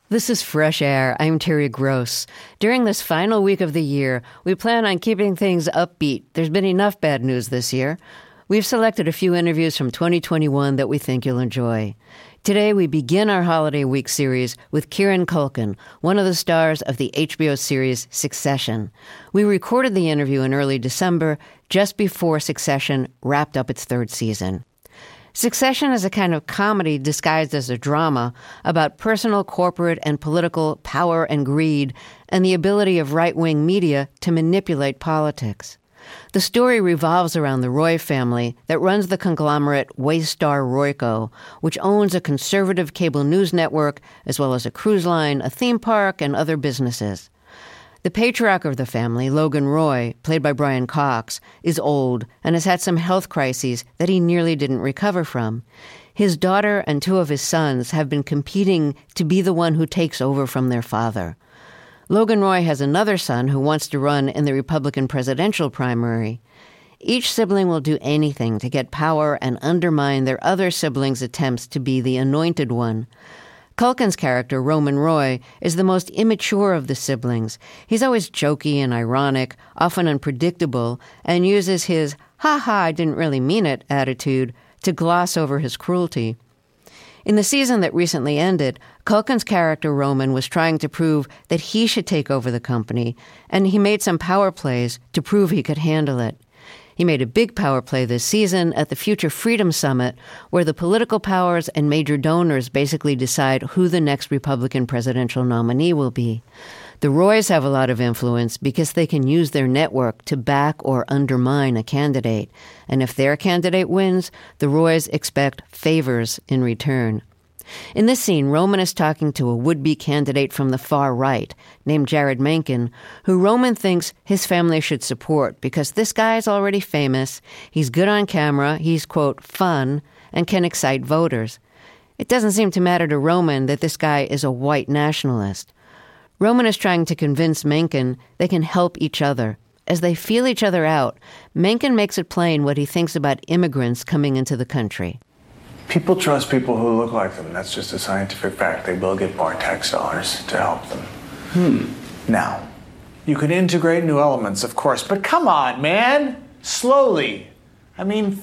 This is Fresh Air. I'm Terry Gross. During this final week of the year, we plan on keeping things upbeat. There's been enough bad news this year. We've selected a few interviews from 2021 that we think you'll enjoy. Today, we begin our Holiday Week series with Kieran Culkin, one of the stars of the HBO series Succession. We recorded the interview in early December, just before Succession wrapped up its third season. Succession is a kind of comedy disguised as a drama about personal, corporate, and political power and greed and the ability of right-wing media to manipulate politics. The story revolves around the Roy family that runs the conglomerate Waystar Royco, which owns a conservative cable news network as well as a cruise line, a theme park, and other businesses. The patriarch of the family, Logan Roy, played by Brian Cox, is old and has had some health crises that he nearly didn't recover from. His daughter and two of his sons have been competing to be the one who takes over from their father. Logan Roy has another son who wants to run in the Republican presidential primary. Each sibling will do anything to get power and undermine their other siblings' attempts to be the anointed one. Culkin's character, Roman Roy, is the most immature of the siblings. He's always jokey and ironic, often unpredictable, and uses his "ha-ha, I didn't really mean it" attitude to gloss over his cruelty. In the season that recently ended, Culkin's character, Roman, was trying to prove that he should take over the company, and he made some power plays to prove he could handle it. He made a big power play this season at the Future Freedom Summit, where the political powers and major donors basically decide who the next Republican presidential nominee will be. The Roys have a lot of influence because they can use their network to back or undermine a candidate. And if their candidate wins, the Roys expect favors in return. In this scene, Roman is talking to a would-be candidate from the far right named Jared Mencken, who Roman thinks his family should support because this guy is already famous, he's good on camera, he's, quote, fun, and can excite voters. It doesn't seem to matter to Roman that this guy is a white nationalist. Roman is trying to convince Mencken they can help each other. As they feel each other out, Mencken makes it plain what he thinks about immigrants coming into the country. People trust people who look like them. That's just a scientific fact. They will get more tax dollars to help them. Now, you can integrate new elements, of course, but come on, man. Slowly. I mean,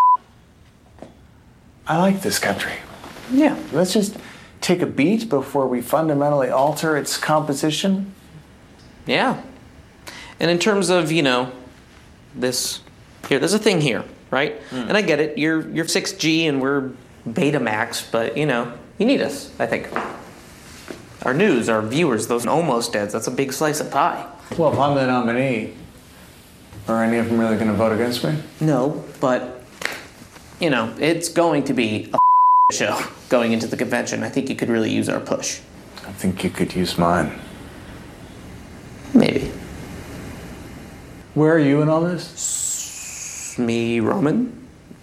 I like this country. Yeah, let's just take a beat before we fundamentally alter its composition. Yeah. And in terms of, this, there's a thing here. Right? And I get it. You're 6G and we're Betamax, but, you need us, I think. Our news, our viewers, those almost deads, that's a big slice of pie. Well, if I'm the nominee, are any of them really going to vote against me? No, but, it's going to be a show going into the convention. I think you could really use our push. I think you could use mine. Maybe. Where are you in all this? Me, Roman.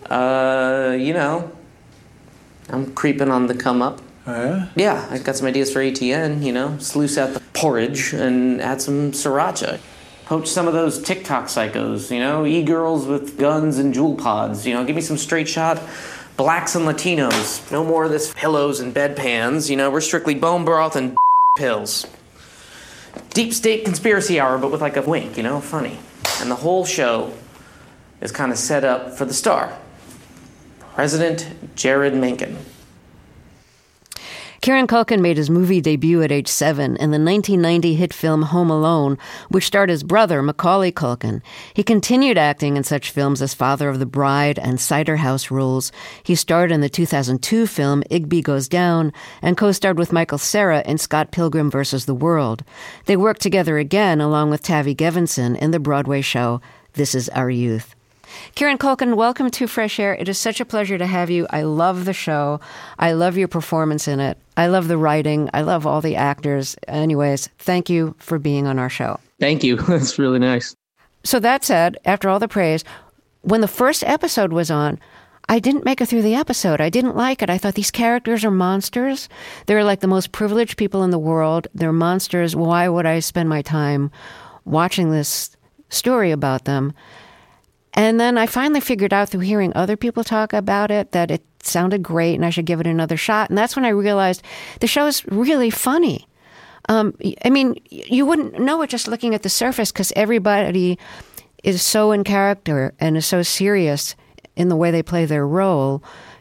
I'm creeping on the come up. Oh, yeah? Yeah, I got some ideas for ATN, sluice out the porridge and add some sriracha. Poach some of those TikTok psychos, e-girls with guns and jewel pods, give me some straight shot blacks and Latinos. No more of this pillows and bedpans, we're strictly bone broth and pills. Deep state conspiracy hour, but with like a wink, funny. And the whole show is kind of set up for the star, President Jared Mencken. Kieran Culkin made his movie debut at age 7 in the 1990 hit film Home Alone, which starred his brother, Macaulay Culkin. He continued acting in such films as Father of the Bride and Cider House Rules. He starred in the 2002 film Igby Goes Down and co-starred with Michael Cera in Scott Pilgrim vs. the World. They worked together again along with Tavi Gevinson in the Broadway show This Is Our Youth. Kieran Culkin, welcome to Fresh Air. It is such a pleasure to have you. I love the show. I love your performance in it. I love the writing. I love all the actors. Anyways, thank you for being on our show. Thank you. That's really nice. So that said, after all the praise, when the first episode was on, I didn't make it through the episode. I didn't like it. I thought these characters are monsters. They're like the most privileged people in the world. They're monsters. Why would I spend my time watching this story about them? And then I finally figured out through hearing other people talk about it that it's sounded great and I should give it another shot. And that's when I realized the show is really funny. I mean, you wouldn't know it just looking at the surface because everybody is so in character and is so serious in the way they play their role.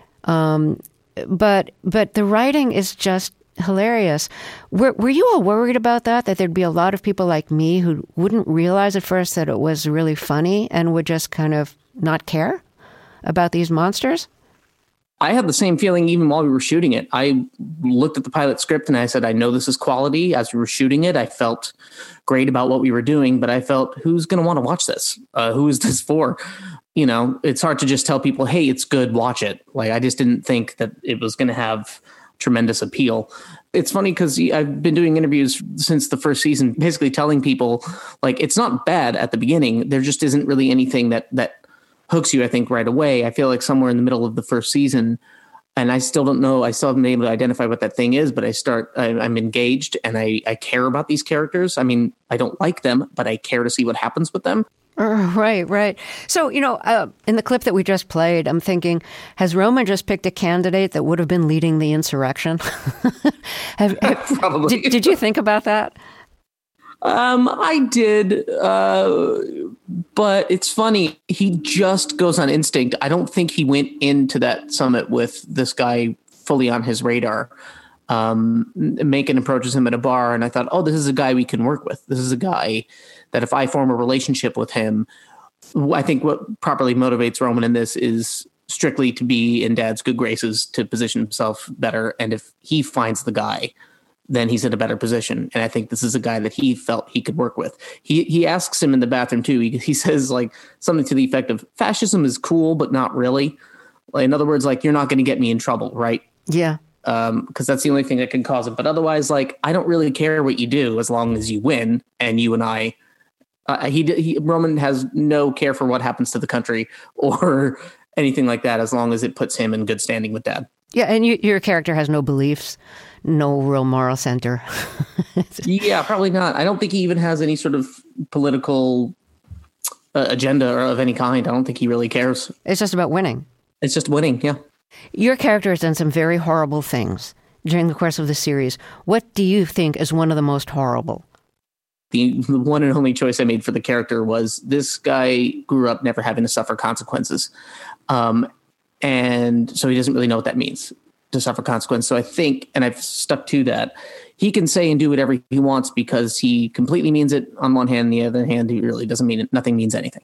But the writing is just hilarious. Were you all worried about that there'd be a lot of people like me who wouldn't realize at first that it was really funny and would just kind of not care about these monsters? I had the same feeling even while we were shooting it. I looked at the pilot script and I said, I know this is quality. As we were shooting it, I felt great about what we were doing, but I felt, who's going to want to watch this? Who is this for? You know, it's hard to just tell people, hey, it's good, watch it. Like, I just didn't think that it was going to have tremendous appeal. It's funny because I've been doing interviews since the first season, basically telling people, like, it's not bad at the beginning. There just isn't really anything that hooks you, I think, right away. I feel like somewhere in the middle of the first season, and I still don't know, I still haven't been able to identify what that thing is, but I'm engaged and I care about these characters. I mean, I don't like them, but I care to see what happens with them. Right. So, you know, in the clip that we just played, I'm thinking, has Roman just picked a candidate that would have been leading the insurrection? Probably. Did you think about that? I did, but it's funny. He just goes on instinct. I don't think he went into that summit with this guy fully on his radar. Macon approaches him at a bar, and I thought, oh, this is a guy we can work with. This is a guy that if I form a relationship with him, I think what properly motivates Roman in this is strictly to be in Dad's good graces, to position himself better. And if he finds the guy, then he's in a better position. And I think this is a guy that he felt he could work with. He asks him in the bathroom too. He says like something to the effect of, fascism is cool, but not really. Like, in other words, like, you're not going to get me in trouble, right? Yeah. Because that's the only thing that can cause it. But otherwise, like, I don't really care what you do as long as you win. And you and I, Roman has no care for what happens to the country or anything like that, as long as it puts him in good standing with Dad. Yeah, and your character has no beliefs, no real moral center. Yeah, probably not. I don't think he even has any sort of political agenda or of any kind. I don't think he really cares. It's just about winning. It's just winning, yeah. Your character has done some very horrible things during the course of the series. What do you think is one of the most horrible? The one and only choice I made for the character was this guy grew up never having to suffer consequences. And so he doesn't really know what that means, to suffer consequence. So I think, and I've stuck to that, he can say and do whatever he wants because he completely means it on one hand. On the other hand, he really doesn't mean it. Nothing means anything.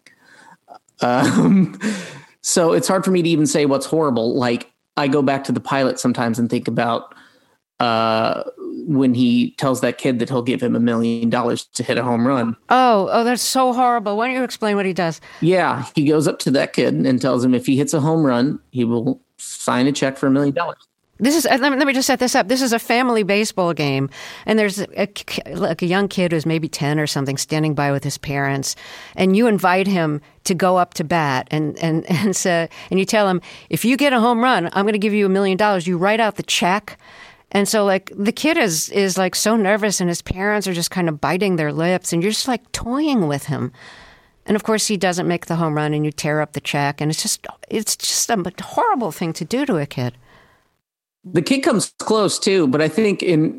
So it's hard for me to even say what's horrible. Like, I go back to the pilot sometimes and think about when he tells that kid that he'll give him $1 million to hit a home run. Oh, that's so horrible. Why don't you explain what he does? Yeah, he goes up to that kid and tells him if he hits a home run, he will sign a check for $1 million. This is, let me just set this up. This is a family baseball game, and there's a young kid who's maybe 10 or something standing by with his parents, and you invite him to go up to bat, and you tell him, if you get a home run, I'm going to give you $1 million. You write out the check. And so, like, the kid is like so nervous, and his parents are just kind of biting their lips, and you're just like toying with him. And of course, he doesn't make the home run, and you tear up the check, and it's just a horrible thing to do to a kid. The kid comes close too, but I think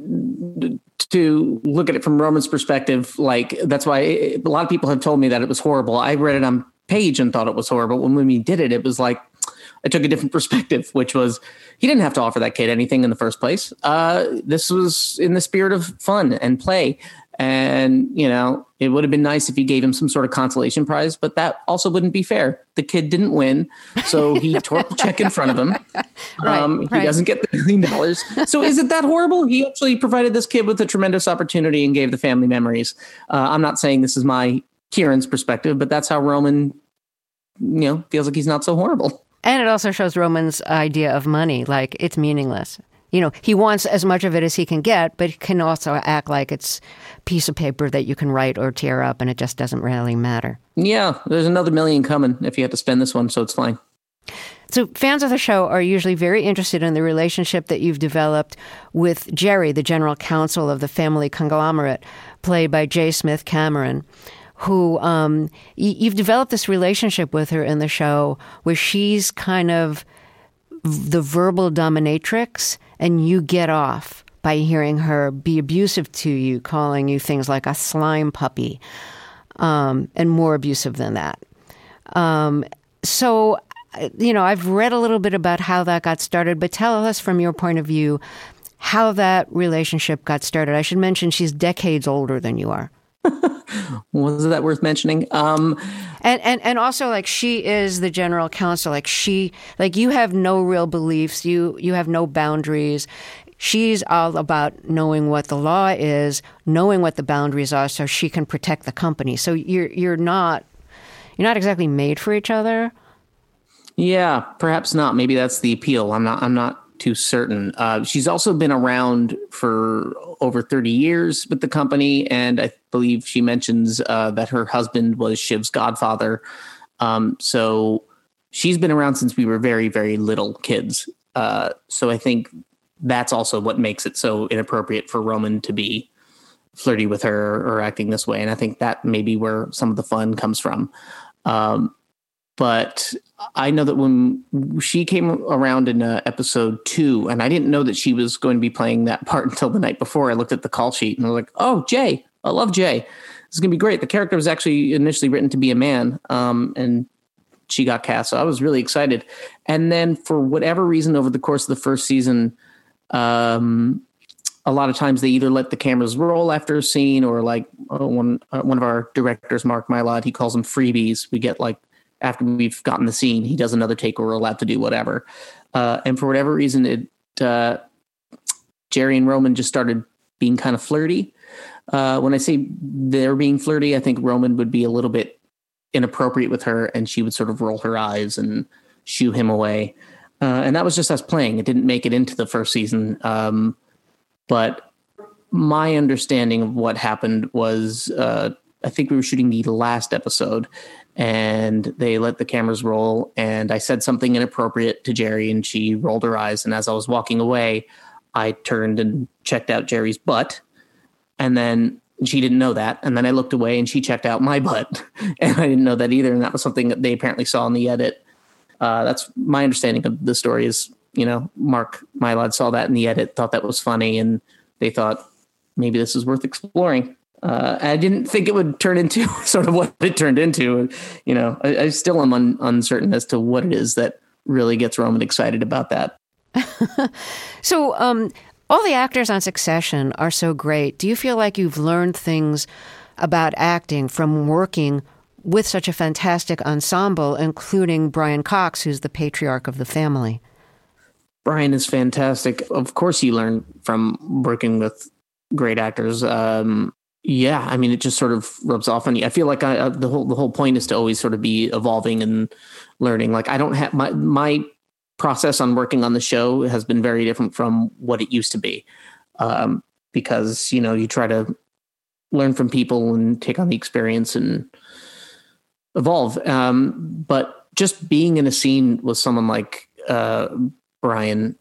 to look at it from Roman's perspective, like, that's why a lot of people have told me that it was horrible. I read it on page and thought it was horrible. When we did it, it was like, I took a different perspective, which was he didn't have to offer that kid anything in the first place. This was in the spirit of fun and play. And, you know, it would have been nice if he gave him some sort of consolation prize, but that also wouldn't be fair. The kid didn't win, so he tore the check in front of him. He doesn't get the $1 million. So is it that horrible? He actually provided this kid with a tremendous opportunity and gave the family memories. I'm not saying this is my Kieran's perspective, but that's how Roman, feels like he's not so horrible. And it also shows Roman's idea of money, like it's meaningless. He wants as much of it as he can get, but he can also act like it's a piece of paper that you can write or tear up, and it just doesn't really matter. Yeah, there's another $1 million coming if you have to spend this one, so it's fine. So fans of the show are usually very interested in the relationship that you've developed with Jerry, the general counsel of the family conglomerate, played by J. Smith Cameron, who you've developed this relationship with her in the show where she's kind of the verbal dominatrix, and you get off by hearing her be abusive to you, calling you things like a slime puppy, and more abusive than that. So, I've read a little bit about how that got started, but tell us from your point of view how that relationship got started. I should mention she's decades older than you are. Was that worth mentioning? And also, like, she is the general counsel. Like you have no real beliefs. You have no boundaries. She's all about knowing what the law is, knowing what the boundaries are, so she can protect the company. So you're not exactly made for each other. Yeah, perhaps not. Maybe that's the appeal. I'm not too certain. She's also been around for over 30 years with the company, and I believe she mentions that her husband was Shiv's godfather. So she's been around since we were very, very little kids. So I think that's also what makes it so inappropriate for Roman to be flirty with her or acting this way. And I think that may be where some of the fun comes from. But I know that when she came around in episode 2, and I didn't know that she was going to be playing that part until the night before. I looked at the call sheet and I was like, oh, Jay, I love Jay. This is going to be great. The character was actually initially written to be a man, and she got cast. So I was really excited. And then for whatever reason, over the course of the first season, a lot of times they either let the cameras roll after a scene, or like one of our directors, Mark Mylod, he calls them freebies. We get like, after we've gotten the scene, he does another take where we're allowed to do whatever. And for whatever reason, Jerry and Roman just started being kind of flirty. When I say they're being flirty, I think Roman would be a little bit inappropriate with her, and she would sort of roll her eyes and shoo him away. And that was just us playing. It didn't make it into the first season. But my understanding of what happened was, I think we were shooting the last episode, and they let the cameras roll, and I said something inappropriate to Jerry, and she rolled her eyes. And as I was walking away, I turned and checked out Jerry's butt, and then she didn't know that. And then I looked away and she checked out my butt, and I didn't know that either. And that was something that they apparently saw in the edit. That's my understanding of the story is, Mark Mylod saw that in the edit, thought that was funny, and they thought maybe this is worth exploring. I didn't think it would turn into sort of what it turned into. I still am uncertain as to what it is that really gets Roman excited about that. So all the actors on Succession are so great. Do you feel like you've learned things about acting from working with such a fantastic ensemble, including Brian Cox, who's the patriarch of the family? Brian is fantastic. Of course, you learn from working with great actors. Yeah, I mean, it just sort of rubs off on you. I feel like the whole point is to always sort of be evolving and learning. Like, I don't have my process on working on the show has been very different from what it used to be, because you try to learn from people and take on the experience and evolve. But just being in a scene with someone like Brian,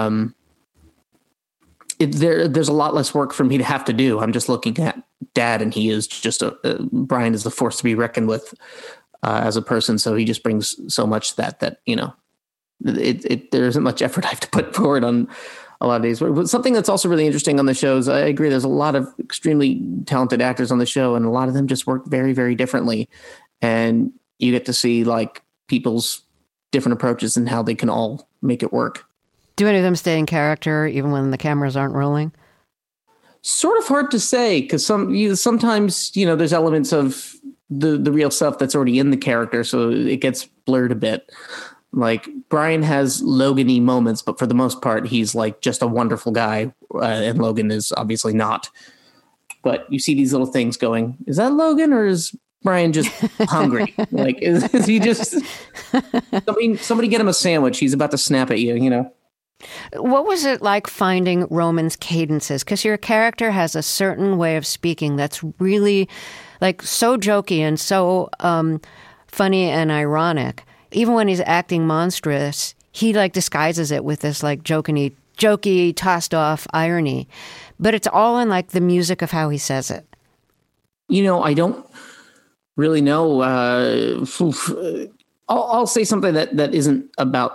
there's a lot less work for me to have to do. I'm just looking at Dad, and he is just Brian is the force to be reckoned with as a person. So he just brings so much that there isn't much effort I have to put forward on a lot of days. But something that's also really interesting on the show is I agree. There's a lot of extremely talented actors on the show, and a lot of them just work very, very differently. And you get to see like people's different approaches and how they can all make it work. Do any of them stay in character even when the cameras aren't rolling? Sort of hard to say, because sometimes there's elements of the real stuff that's already in the character, so it gets blurred a bit. Like Brian has Logan-y moments, but for the most part, he's like just a wonderful guy, and Logan is obviously not. But you see these little things going, is that Logan or is Brian just hungry? Like, is he just somebody get him a sandwich? He's about to snap at you, What was it like finding Roman's cadences? Because your character has a certain way of speaking that's really like so jokey and so funny and ironic. Even when he's acting monstrous, he like disguises it with this like jokey, tossed off irony. But it's all in like the music of how he says it. I don't really know. I'll say something that isn't about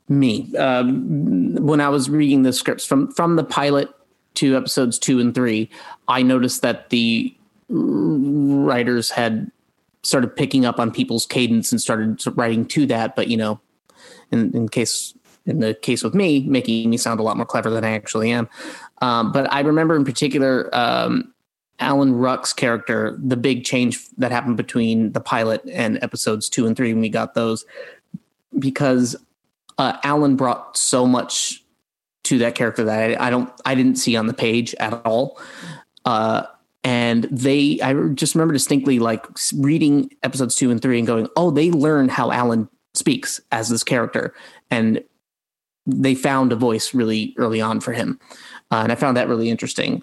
me. When I was reading the scripts from the pilot to episodes 2 and 3, I noticed that the writers had started picking up on people's cadence and started writing to that. But, in the case with me, making me sound a lot more clever than I actually am. But I remember in particular, Alan Ruck's character, the big change that happened between the pilot and episodes 2 and 3 when we got those, because Alan brought so much to that character that I didn't see on the page at all. And I just remember distinctly like reading episodes 2 and 3 and going, oh, they learned how Alan speaks as this character. And they found a voice really early on for him. And I found that really interesting.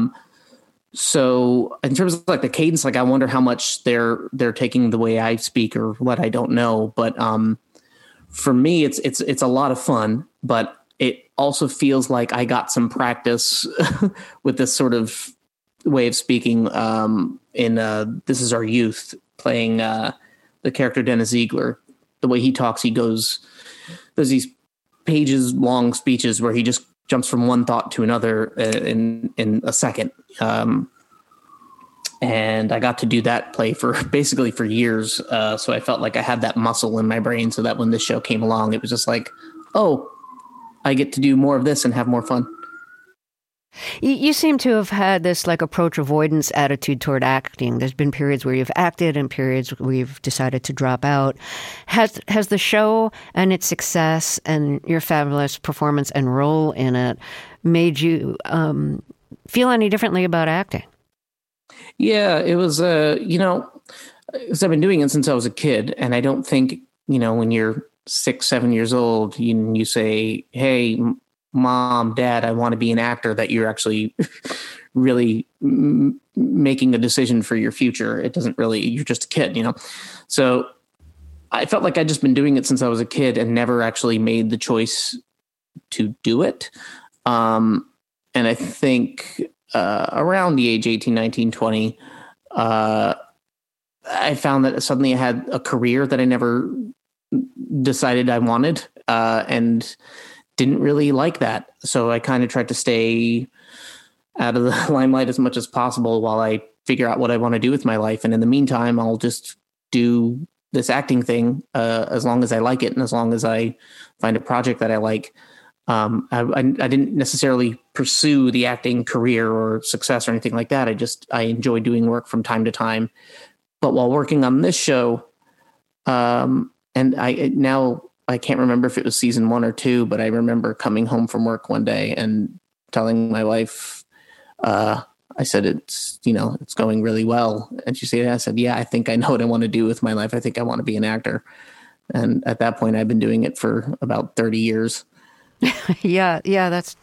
So in terms of like the cadence, like I wonder how much they're taking the way I speak or what, I don't know. But for me, it's a lot of fun, but it also feels like I got some practice with this sort of way of speaking in This Is Our Youth, playing the character Dennis Ziegler. The way he talks, there's these pages long speeches where he just jumps from one thought to another in a second. And I got to do that play for years. So I felt like I had that muscle in my brain so that when this show came along, it was just like, oh, I get to do more of this and have more fun. You seem to have had this like approach avoidance attitude toward acting. There's been periods where you've acted and periods where you've decided to drop out. Has the show and its success and your fabulous performance and role in it made you feel any differently about acting? Yeah, it was, because I've been doing it since I was a kid. And I don't think, when you're 6, 7 years old, you say, hey, Mom, Dad, I want to be an actor, that you're actually really making a decision for your future. It doesn't really, you're just a kid, So I felt like I'd just been doing it since I was a kid and never actually made the choice to do it. And I think around the age 18, 19, 20, I found that suddenly I had a career that I never decided I wanted and didn't really like that. So I kind of tried to stay out of the limelight as much as possible while I figure out what I want to do with my life. And in the meantime, I'll just do this acting thing as long as I like it and as long as I find a project that I like. I didn't necessarily pursue the acting career or success or anything like that. I enjoy doing work from time to time. But while working on this show, and I can't remember if it was season 1 or 2, but I remember coming home from work one day and telling my wife, I said, it's going really well. And she said, I said, yeah, I think I know what I want to do with my life. I think I want to be an actor. And at that point, I've been doing it for about 30 years. Yeah. That's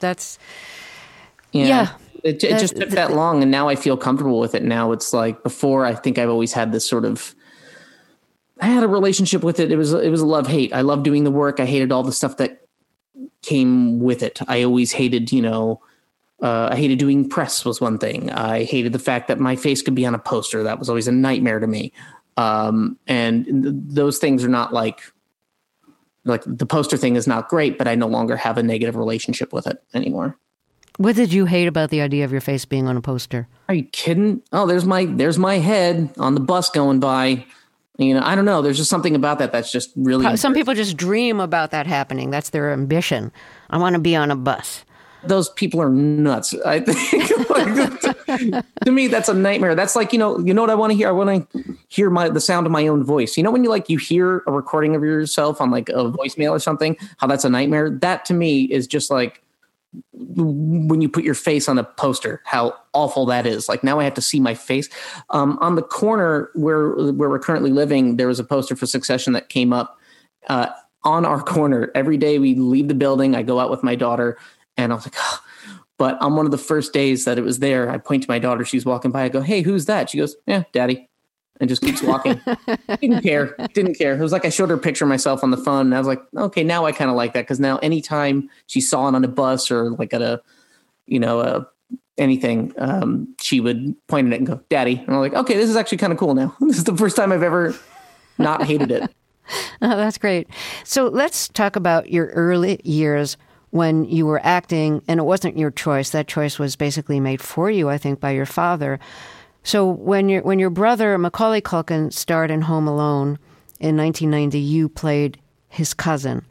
It just took that long. And now I feel comfortable with it. Now it's like before, I think I've always had this sort of, I had a relationship with it. It was a love-hate. I loved doing the work. I hated all the stuff that came with it. I always hated, I hated doing press was one thing. I hated the fact that my face could be on a poster. That was always a nightmare to me. And those things are not like the poster thing is not great, but I no longer have a negative relationship with it anymore. What did you hate about the idea of your face being on a poster? Are you kidding? Oh, there's my head on the bus going by. I don't know. There's just something about that that's just really... Some people just dream about that happening. That's their ambition. I want to be on a bus. Those people are nuts. I think to me, that's a nightmare. That's like, you know what I want to hear? I want to hear the sound of my own voice. When you hear a recording of yourself on like a voicemail or something, how that's a nightmare. That to me is just like when you put your face on a poster, how awful that is. Like now I have to see my face. On the corner where we're currently living, there was a poster for Succession that came up on our corner. Every day we leave the building, I go out with my daughter, and I was like, oh. But on one of the first days that it was there, I point to my daughter, she's walking by, I go, hey, who's that? She goes, yeah, Daddy. And just keeps walking. Didn't care. It was like I showed her a picture of myself on the phone, and I was like, okay, now I kind of like that, because now anytime she saw it on a bus or like at a, anything, she would point at it and go, Daddy. And I'm like, okay, this is actually kind of cool now. This is the first time I've ever not hated it. Oh, that's great. So let's talk about your early years when you were acting, and it wasn't your choice. That choice was basically made for you, I think, by your father. So when your brother Macaulay Culkin starred in Home Alone in 1990, you played his cousin.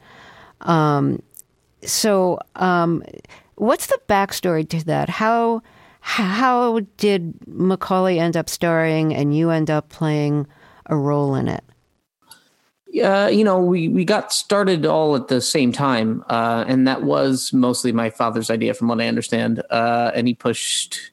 So what's the backstory to that? How did Macaulay end up starring and you end up playing a role in it? We got started all at the same time, and that was mostly my father's idea, from what I understand. And he pushed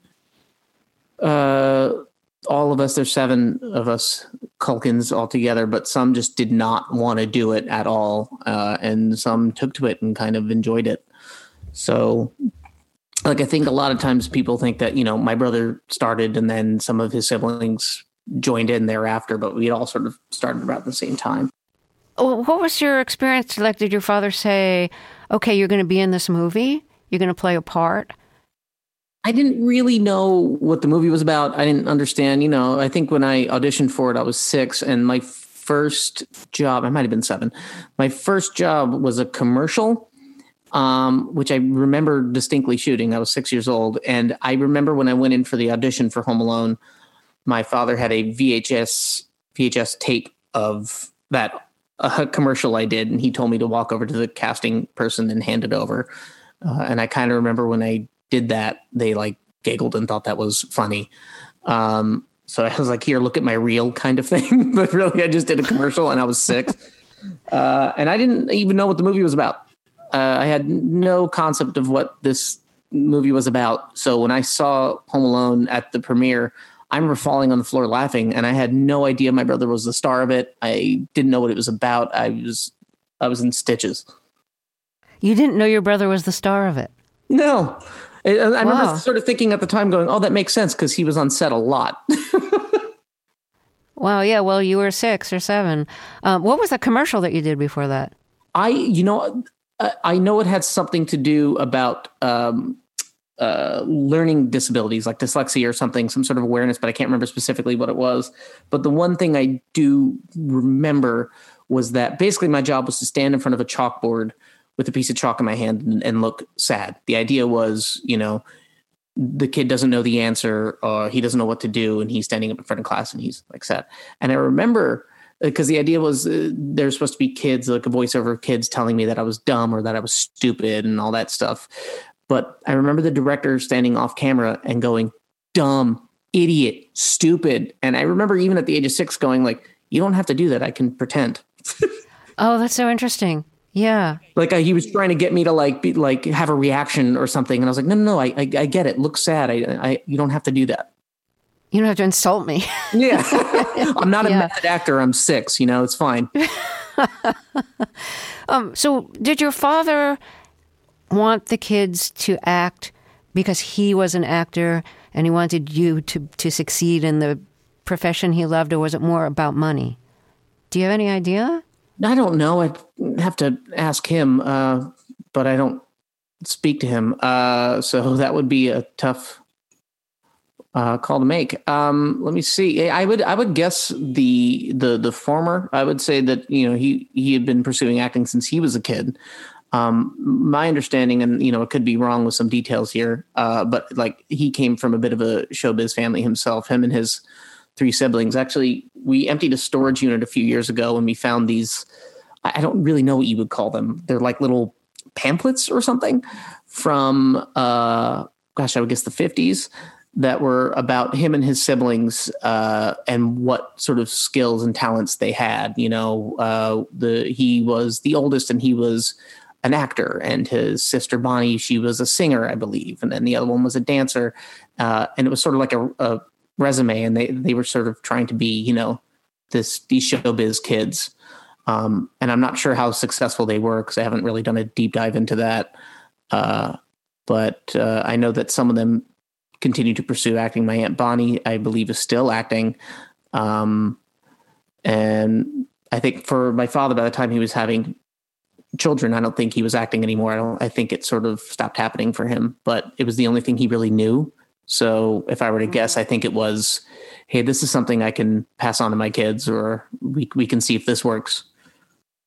all of us. There's 7 of us Culkins all together, but some just did not want to do it at all, and some took to it and kind of enjoyed it. So, I think a lot of times people think that my brother started and then some of his siblings joined in thereafter, but we all sort of started about the same time. What was your experience like? Did your father say, okay, you're going to be in this movie? You're going to play a part? I didn't really know what the movie was about. I didn't understand. I think when I auditioned for it, I was 6, and my first job, I might have been 7. My first job was a commercial, which I remember distinctly shooting. I was 6 years old. And I remember when I went in for the audition for Home Alone, my father had a VHS tape of that commercial I did, and he told me to walk over to the casting person and hand it over. And I kind of remember when I did that, they giggled and thought that was funny. So I was like, here, look at my reel kind of thing. But really, I just did a commercial and I was 6. And I didn't even know what the movie was about. I had no concept of what this movie was about. So when I saw Home Alone at the premiere, I remember falling on the floor laughing, and I had no idea my brother was the star of it. I didn't know what it was about. I was in stitches. You didn't know your brother was the star of it? No. I remember sort of thinking at the time going, oh, that makes sense because he was on set a lot. Wow. Yeah. Well, you were 6 or 7. What was the commercial that you did before that? I know it had something to do about learning disabilities like dyslexia or something, some sort of awareness, but I can't remember specifically what it was. But the one thing I do remember was that basically my job was to stand in front of a chalkboard with a piece of chalk in my hand and look sad. The idea was, the kid doesn't know the answer, or he doesn't know what to do, and he's standing up in front of class and he's sad. And I remember because the idea was there's supposed to be kids, like a voiceover of kids telling me that I was dumb or that I was stupid and all that stuff. But I remember the director standing off camera and going, dumb, idiot, stupid. And I remember even at the age of 6 going you don't have to do that. I can pretend. Oh, that's so interesting. Yeah. He was trying to get me to have a reaction or something. And I was like, no, I get it. Look sad. You don't have to do that. You don't have to insult me. Yeah. I'm not a method actor. I'm 6, it's fine. So did your father want the kids to act because he was an actor and he wanted you to succeed in the profession he loved, or was it more about money? Do you have any idea? I don't know. I'd have to ask him, but I don't speak to him. So that would be a tough call to make. Let me see. I would guess the former. I would say that he had been pursuing acting since he was a kid. My understanding, and it could be wrong with some details here, but he came from a bit of a showbiz family himself. Him and his 3 siblings. Actually, we emptied a storage unit a few years ago, and we found these. I don't really know what you would call them. They're like little pamphlets or something from, I would guess the 50s. That were about him and his siblings and what sort of skills and talents they had. He was the oldest, and he was an actor, and his sister Bonnie, she was a singer, I believe, and then the other one was a dancer. And it was sort of like a resume, and they were sort of trying to be, these showbiz kids. And I'm not sure how successful they were because I haven't really done a deep dive into that. But I know that some of them continue to pursue acting. My Aunt Bonnie, I believe, is still acting. And I think for my father, by the time he was having children, I don't think he was acting anymore. I think it sort of stopped happening for him, but it was the only thing he really knew. So if I were to guess, I think it was, hey, this is something I can pass on to my kids, or we can see if this works.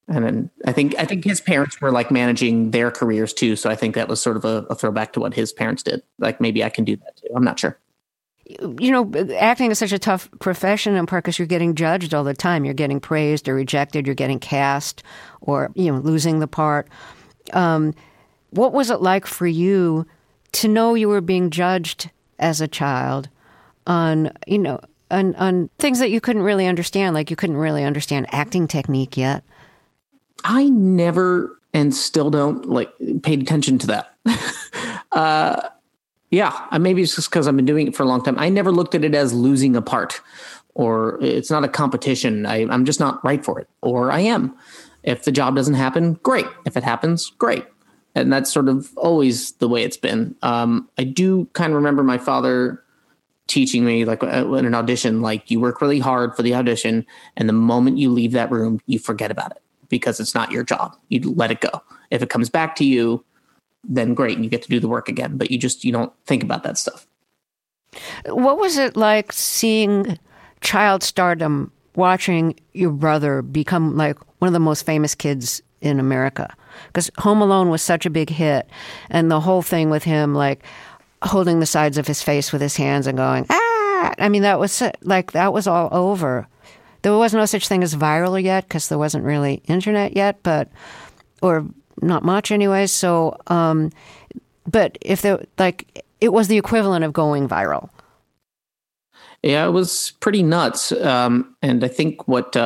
And then I think his parents were like managing their careers too. So I think that was sort of a throwback to what his parents did. Like maybe I can do that too. I'm not sure. You know, acting is such a tough profession in part because you're getting judged all the time. You're getting praised or rejected. You're getting cast or, losing the part. What was it like for you to know you were being judged as a child on things that you couldn't really understand, like you couldn't really understand acting technique yet? I never and still don't paid attention to that. Maybe it's just because I've been doing it for a long time. I never looked at it as losing a part, or it's not a competition. I'm just not right for it, or I am. If the job doesn't happen, great. If it happens, great. And that's sort of always the way it's been. I do kind of remember my father teaching me, like in an audition, like you work really hard for the audition, and the moment you leave that room, you forget about it because it's not your job. You let it go. If it comes back to you, then great, and you get to do the work again. But you don't think about that stuff. What was it like seeing child stardom, watching your brother become like one of the most famous kids in America? Because Home Alone was such a big hit, and the whole thing with him like holding the sides of his face with his hands and going, ah! I mean, that was all over. There was no such thing as viral yet because there wasn't really internet yet, or not much anyway. So, but if it was the equivalent of going viral. Yeah, it was pretty nuts. And I think what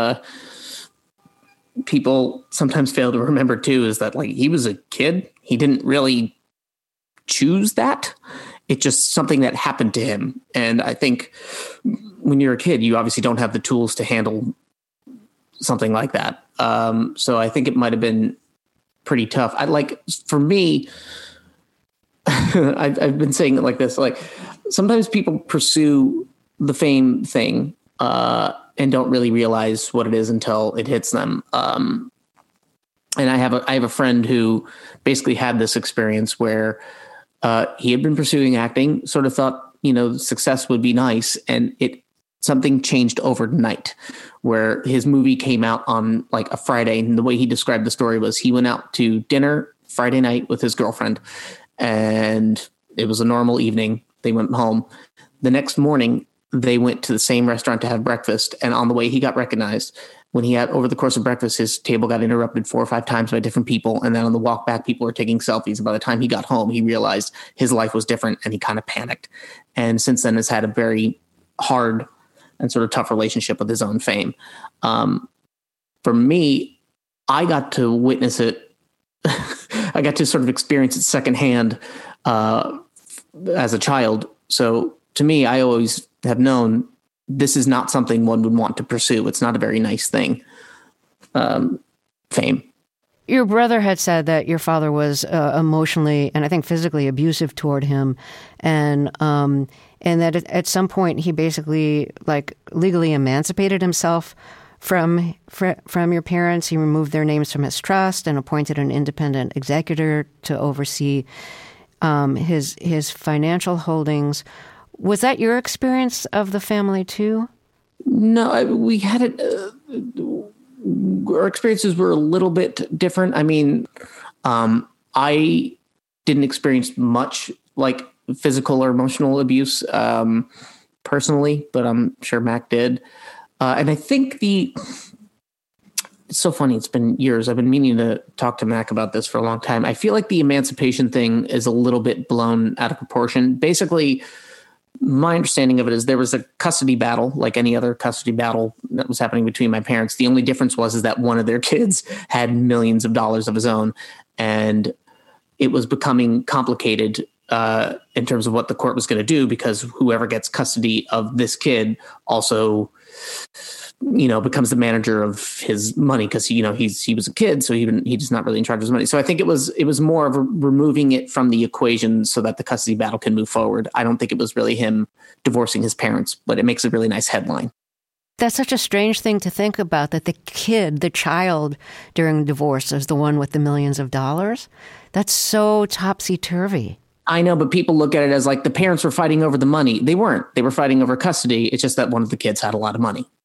people sometimes fail to remember too is that he was a kid. He didn't really choose that. It's just something that happened to him. And I think when you're a kid, you obviously don't have the tools to handle something like that. So I think it might have been pretty tough. For me, I've been saying it like this, sometimes people pursue the fame thing and don't really realize what it is until it hits them. And I have a friend who basically had this experience where he had been pursuing acting, sort of thought, success would be nice. And something changed overnight where his movie came out on a Friday. And the way he described the story was he went out to dinner Friday night with his girlfriend, and it was a normal evening. They went home. The next morning, they went to the same restaurant to have breakfast. And on the way, he got recognized. When he had, over the course of breakfast, his table got interrupted 4 or 5 times by different people. And then on the walk back, people were taking selfies. And by the time he got home, he realized his life was different and he kind of panicked. And since then has had a very hard and sort of tough relationship with his own fame. For me, I got to witness it. I got to sort of experience it secondhand as a child. So to me, I always have known this is not something one would want to pursue. It's not a very nice thing. Fame. Your brother had said that your father was emotionally and I think physically abusive toward him, and that at some point he basically legally emancipated himself from your parents. He removed their names from his trust and appointed an independent executor to oversee his financial holdings. Was that your experience of the family too? No, we had it. Our experiences were a little bit different. I mean, I didn't experience much physical or emotional abuse personally, but I'm sure Mac did. And I think it's so funny. It's been years. I've been meaning to talk to Mac about this for a long time. I feel like the emancipation thing is a little bit blown out of proportion. Basically, my understanding of it is there was a custody battle, like any other custody battle that was happening between my parents. The only difference was that one of their kids had millions of dollars of his own, and it was becoming complicated in terms of what the court was going to do, because whoever gets custody of this kid also, becomes the manager of his money, because he was a kid, so he's not really in charge of his money. So I think it was more of removing it from the equation so that the custody battle can move forward. I don't think it was really him divorcing his parents, but it makes a really nice headline. That's such a strange thing to think about, that the child during divorce is the one with the millions of dollars. That's so topsy-turvy. I know, but people look at it as the parents were fighting over the money. They weren't. They were fighting over custody. It's just that one of the kids had a lot of money.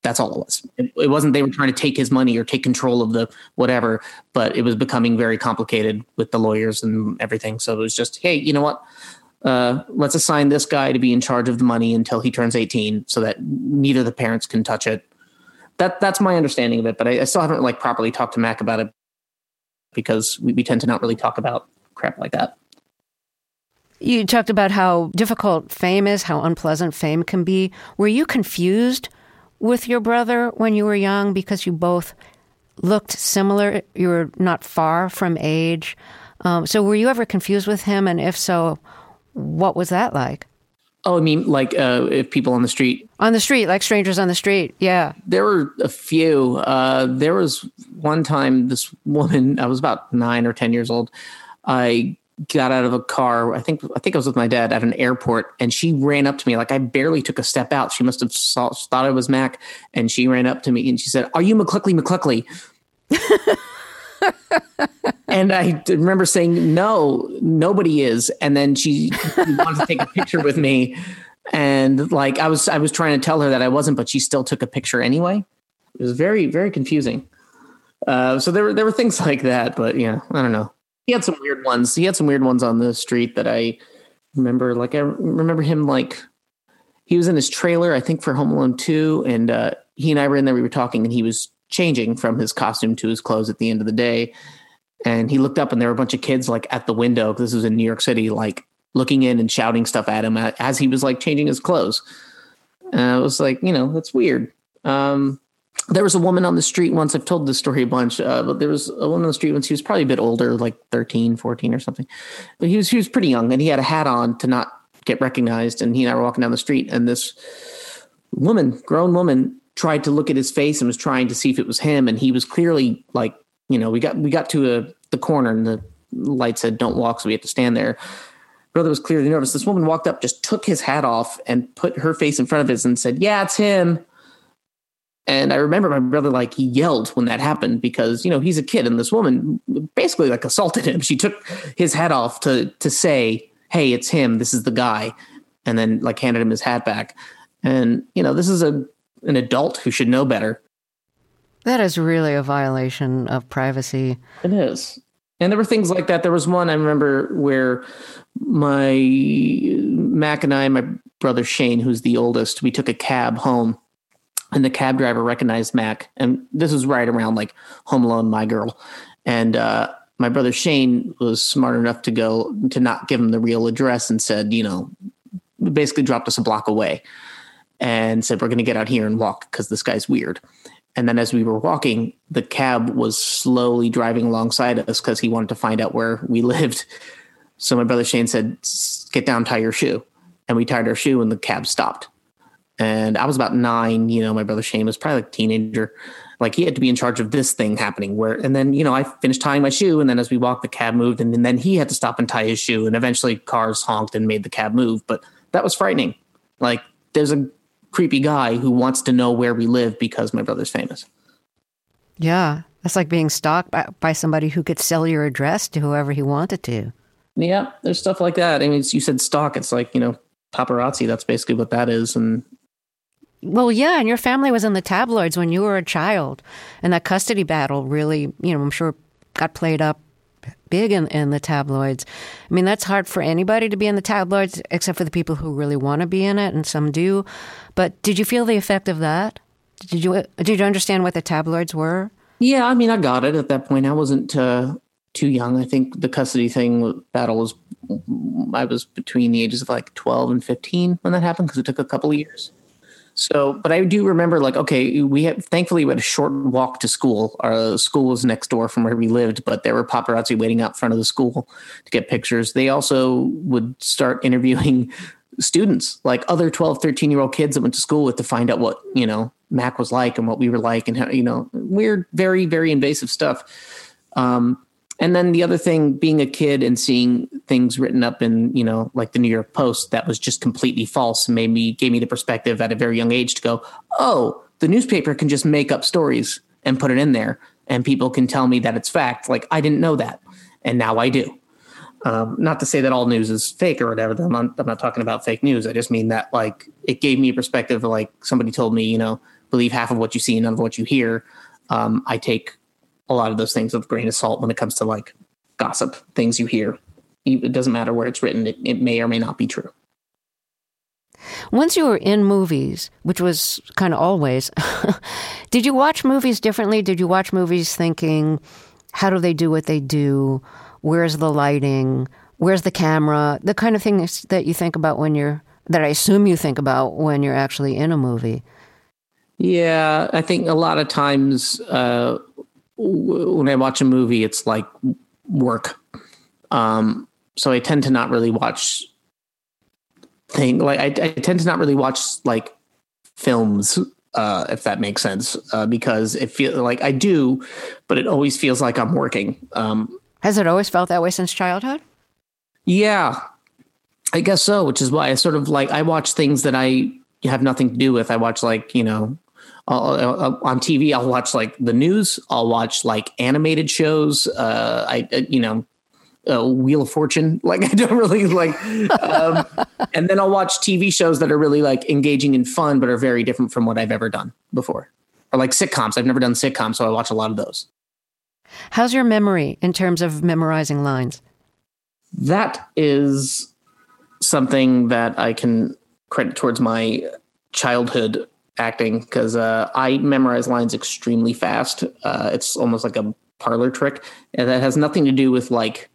That's all it was. It wasn't they were trying to take his money or take control of the whatever, but it was becoming very complicated with the lawyers and everything. So it was just, hey, you know what? Let's assign this guy to be in charge of the money until he turns 18 so that neither of the parents can touch it. That's my understanding of it, but I still haven't like properly talked to Mac about it because we tend to not really talk about crap like that. You talked about how difficult fame is, how unpleasant fame can be. Were you confused with your brother when you were young because you both looked similar? You were not far from age. So were you ever confused with him? And if so, what was that like? Oh, I mean, like if people on the street. On the street, like strangers on the street, yeah. There were a few. There was one time this woman, I was about 9 or 10 years old. I got out of a car. I think I was with my dad at an airport, and she ran up to me. Like I barely took a step out. She must have thought I was Mac, and she ran up to me and she said, "Are you McCluckley?" And I remember saying, "No, nobody is." And then she wanted to take a picture with me, and like I was trying to tell her that I wasn't, but she still took a picture anyway. It was very, very confusing. So there were things like that, but yeah, I don't know. He had some weird ones. He had some weird ones on the street that I remember. Like I remember him, like he was in his trailer, I think for Home Alone 2. And he and I were in there, we were talking, and he was changing from his costume to his clothes at the end of the day. And he looked up and there were a bunch of kids like at the window, because this was in New York City, like looking in and shouting stuff at him as he was like changing his clothes. It was like, that's weird. There was a woman on the street once. I've told this story a bunch, but there was a woman on the street once. He was probably a bit older, like 13, 14 or something. But he was pretty young, and he had a hat on to not get recognized. And he and I were walking down the street, and this grown woman, tried to look at his face and was trying to see if it was him. And he was clearly like, we got to the corner, and the light said, "Don't walk." So we had to stand there. Brother was clearly noticed. This woman walked up, just took his hat off and put her face in front of his and said, "Yeah, it's him." And I remember my brother, like, he yelled when that happened because, he's a kid, and this woman basically like assaulted him. She took his hat off to say, "Hey, it's him. This is the guy." And then like handed him his hat back. And, this is an adult who should know better. That is really a violation of privacy. It is. And there were things like that. There was one I remember where Mac and I, my brother Shane, who's the oldest, we took a cab home. And the cab driver recognized Mac. And this was right around like Home Alone, My Girl. And my brother Shane was smart enough to not give him the real address and said, basically dropped us a block away and said, "We're going to get out here and walk because this guy's weird." And then as we were walking, the cab was slowly driving alongside us because he wanted to find out where we lived. So my brother Shane said, "Get down, tie your shoe." And we tied our shoe, and the cab stopped. And I was about 9, my brother Shane was probably like a teenager. Like he had to be in charge of this thing happening and then, I finished tying my shoe. And then as we walked, the cab moved, and then he had to stop and tie his shoe. And eventually cars honked and made the cab move. But that was frightening. Like there's a creepy guy who wants to know where we live because my brother's famous. Yeah. That's like being stalked by somebody who could sell your address to whoever he wanted to. Yeah. There's stuff like that. I mean, you said stalk. It's like, paparazzi. That's basically what that is. And well, yeah, and your family was in the tabloids when you were a child, and that custody battle really, I'm sure got played up big in the tabloids. I mean, that's hard for anybody to be in the tabloids, except for the people who really want to be in it, and some do. But did you feel the effect of that? Did you understand what the tabloids were? Yeah, I mean, I got it at that point. I wasn't too young. I think the custody battle was, I was between the ages of like 12 and 15 when that happened, because it took a couple of years. So, but I do remember like, okay, thankfully we had a short walk to school. Our school was next door from where we lived, but there were paparazzi waiting out front of the school to get pictures. They also would start interviewing students, like other 12, 13-year-old kids that went to school with, to find out what, Mac was like and what we were like, and how, weird, very, very invasive stuff. And then the other thing, being a kid and seeing things written up in, like the New York Post, that was just completely false, gave me the perspective at a very young age to go, oh, the newspaper can just make up stories and put it in there, and people can tell me that it's fact. Like, I didn't know that, and now I do. Not to say that all news is fake or whatever. I'm not talking about fake news. I just mean that, like, it gave me a perspective of, like, somebody told me, believe half of what you see and none of what you hear. I take a lot of those things with a grain of salt when it comes to like gossip, things you hear. It doesn't matter where it's written. It may or may not be true. Once you were in movies, which was kind of always, did you watch movies differently? Did you watch movies thinking, how do they do what they do? Where's the lighting? Where's the camera? The kind of things that you think about that I assume you think about when you're actually in a movie. Yeah, I think a lot of times when I watch a movie, it's like work. So I tend to not really watch I tend to not really watch like films, if that makes sense, because it feels like I do, but it always feels like I'm working. Has it always felt that way since childhood? Yeah, I guess so, which is why I sort of like, I watch things that I have nothing to do with. I watch like, on TV, I'll watch like the news. I'll watch like animated shows. Wheel of Fortune. Like I don't really like, and then I'll watch TV shows that are really like engaging and fun, but are very different from what I've ever done before. Or like sitcoms. I've never done sitcoms, so I watch a lot of those. How's your memory in terms of memorizing lines? That is something that I can credit towards my childhood acting, because I memorize lines extremely fast. It's almost like a parlor trick, and that has nothing to do with like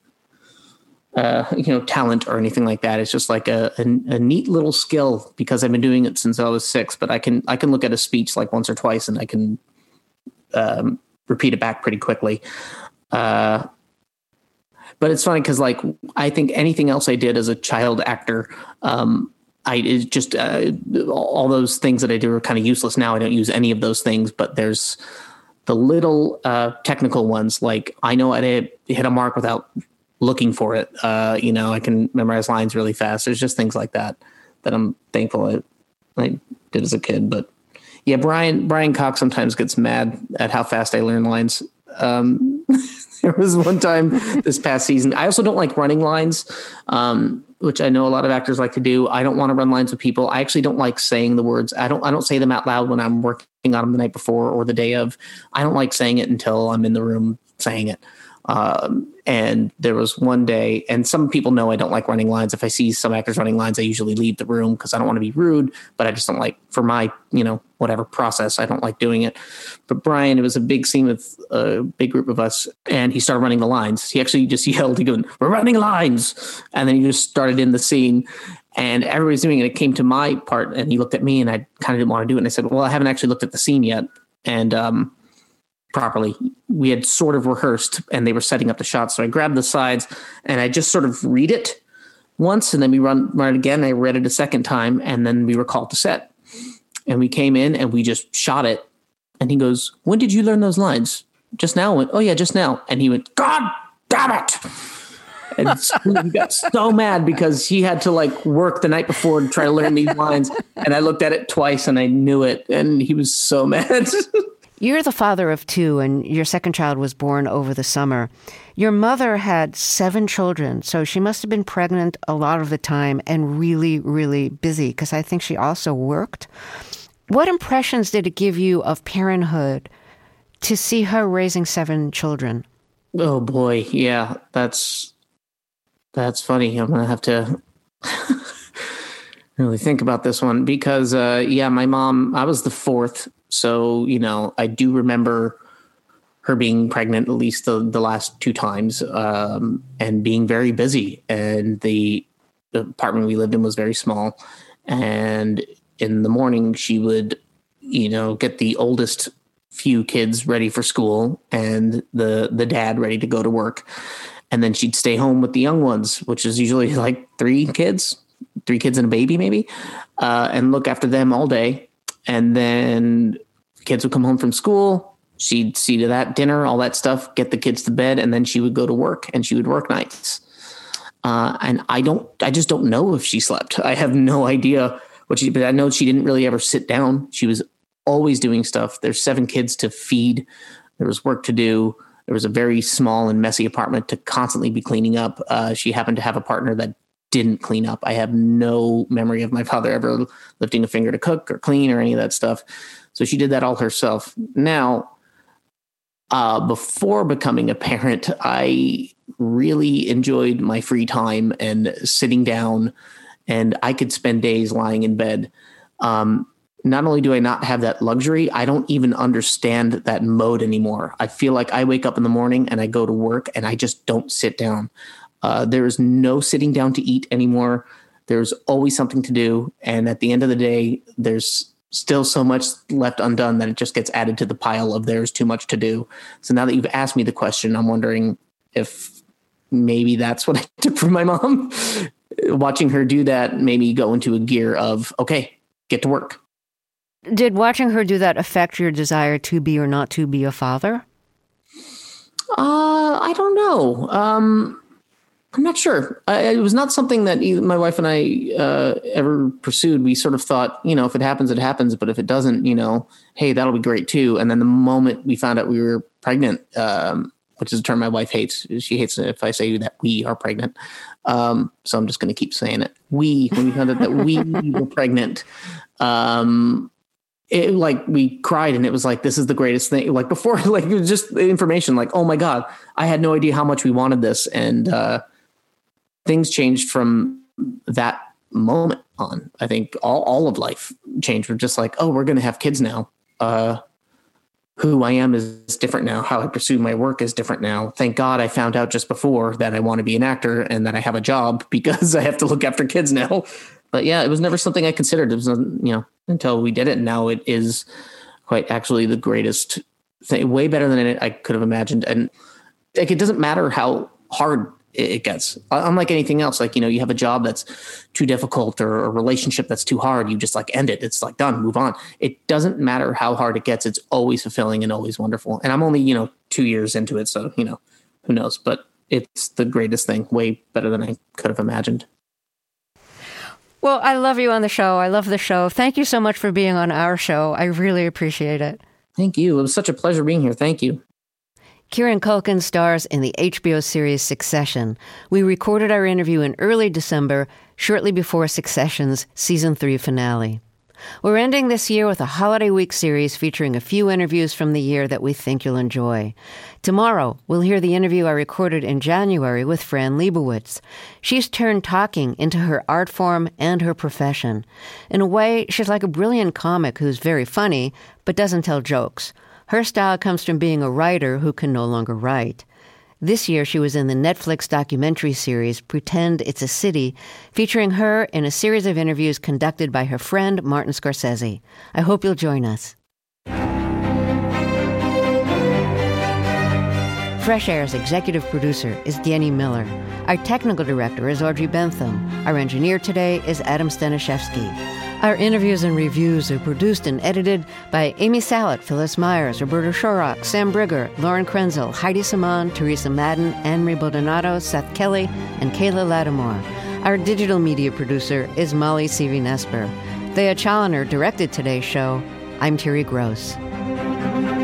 talent or anything like that. It's just like a neat little skill, because I've been doing it since I was 6, but I can look at a speech like once or twice and I can repeat it back pretty quickly. But it's funny because like I think anything else I did as a child actor, all those things that I do are kind of useless now. I don't use any of those things, but there's the little technical ones, like I know how to hit a mark without looking for it. I can memorize lines really fast. There's just things like that I'm thankful I did as a kid. But yeah, Brian Cox sometimes gets mad at how fast I learn lines. There was one time this past season. I also don't like running lines, which I know a lot of actors like to do. I don't want to run lines with people. I actually don't like saying the words. I don't say them out loud when I'm working on them the night before or the day of. I don't like saying it until I'm in the room saying it. And there was one day, and some people know I don't like running lines. If I see some actors running lines, I usually leave the room because I don't want to be rude, but I just don't like, for my, whatever process, I don't like doing it. But Brian, it was a big scene with a big group of us, and he started running the lines. He actually just yelled, he goes, "We're running lines." And then he just started in the scene, and everybody's doing it. It came to my part, and he looked at me, and I kind of didn't want to do it. And I said, "Well, I haven't actually looked at the scene yet." And, properly. We had sort of rehearsed and they were setting up the shots. So I grabbed the sides and I just sort of read it once, and then we run it again. I read it a second time, and then we were called to set, and we came in and we just shot it. And he goes, "When did you learn those lines?" "Just now." I went, "Oh yeah, just now." And he went, "God damn it." And he got so mad because he had to like work the night before to try to learn these lines. And I looked at it twice and I knew it. And he was so mad. You're the father of 2, and your second child was born over the summer. Your mother had 7 children, so she must have been pregnant a lot of the time and really, really busy, because I think she also worked. What impressions did it give you of parenthood to see her raising 7 children? Oh boy, yeah, that's funny. I'm gonna have to really think about this one, because my mom, I was the 4th. So, I do remember her being pregnant at least the last 2 times, and being very busy. And the apartment we lived in was very small. And in the morning, she would, get the oldest few kids ready for school and the dad ready to go to work. And then she'd stay home with the young ones, which is usually like 3 kids and a baby maybe, and look after them all day. And then kids would come home from school. She'd see to that, dinner, all that stuff, get the kids to bed, and then she would go to work, and she would work nights. And I just don't know if she slept. I have no idea but I know she didn't really ever sit down. She was always doing stuff. There's 7 kids to feed. There was work to do. There was a very small and messy apartment to constantly be cleaning up. She happened to have a partner that didn't clean up. I have no memory of my father ever lifting a finger to cook or clean or any of that stuff. So she did that all herself. Now, before becoming a parent, I really enjoyed my free time and sitting down, and I could spend days lying in bed. Not only do I not have that luxury, I don't even understand that mode anymore. I feel like I wake up in the morning and I go to work and I just don't sit down. There is no sitting down to eat anymore. There's always something to do. And at the end of the day, there's still so much left undone that it just gets added to the pile of there's too much to do. So now that you've asked me the question, I'm wondering if maybe that's what I took from my mom. Watching her do that made me go into a gear of, okay, get to work. Did watching her do that affect your desire to be or not to be a father? I don't know. I'm not sure. It was not something that my wife and I ever pursued. We sort of thought, if it happens, it happens. But if it doesn't, hey, that'll be great too. And then the moment we found out we were pregnant, which is a term my wife hates. She hates it if I say that we are pregnant. So I'm just going to keep saying it. When we found out that we were pregnant, we cried, and it was like, this is the greatest thing. Like before, it was just information like, oh my God, I had no idea how much we wanted this. And things changed from that moment on. I think all of life changed. We're just like, oh, we're going to have kids now. Who I am is different now. How I pursue my work is different now. Thank God I found out just before that I want to be an actor and that I have a job because I have to look after kids now. But yeah, it was never something I considered. It was, until we did it. And now it is quite actually the greatest thing, way better than I could have imagined. And it doesn't matter how hard it gets. Unlike anything else, you have a job that's too difficult or a relationship that's too hard. You just end it. It's done, move on. It doesn't matter how hard it gets. It's always fulfilling and always wonderful. And I'm only, 2 years into it. So, who knows, but it's the greatest thing, way better than I could have imagined. Well, I love you on the show. I love the show. Thank you so much for being on our show. I really appreciate it. Thank you. It was such a pleasure being here. Thank you. Kieran Culkin stars in the HBO series Succession. We recorded our interview in early December, shortly before Succession's Season 3 finale. We're ending this year with a holiday week series featuring a few interviews from the year that we think you'll enjoy. Tomorrow, we'll hear the interview I recorded in January with Fran Lebowitz. She's turned talking into her art form and her profession. In a way, she's like a brilliant comic who's very funny, but doesn't tell jokes. Her style comes from being a writer who can no longer write. This year, she was in the Netflix documentary series Pretend It's a City, featuring her in a series of interviews conducted by her friend Martin Scorsese. I hope you'll join us. Fresh Air's executive producer is Danny Miller. Our technical director is Audrey Bentham. Our engineer today is Adam Staniszewski. Our interviews and reviews are produced and edited by Amy Salet, Phyllis Myers, Roberta Shorrock, Sam Brigger, Lauren Krenzel, Heidi Saman, Teresa Madden, Anne-Marie Baldonado, Seth Kelly, and Kayla Lattimore. Our digital media producer is Molly Seavey-Nesper. Thea Challoner directed today's show. I'm Terry Gross.